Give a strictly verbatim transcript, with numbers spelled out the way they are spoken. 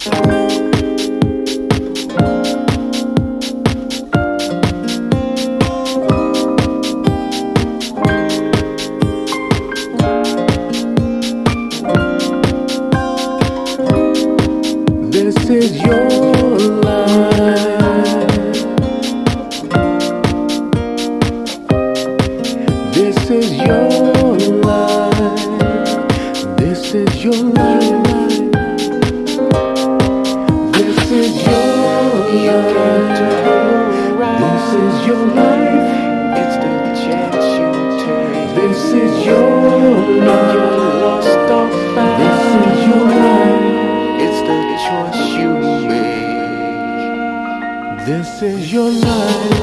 This is your life. This is your life. This is your life. This is your life. This is your life. It's the chance you take. This is your life. You're lost or found. This is your life. It's the choice you make. This is your life.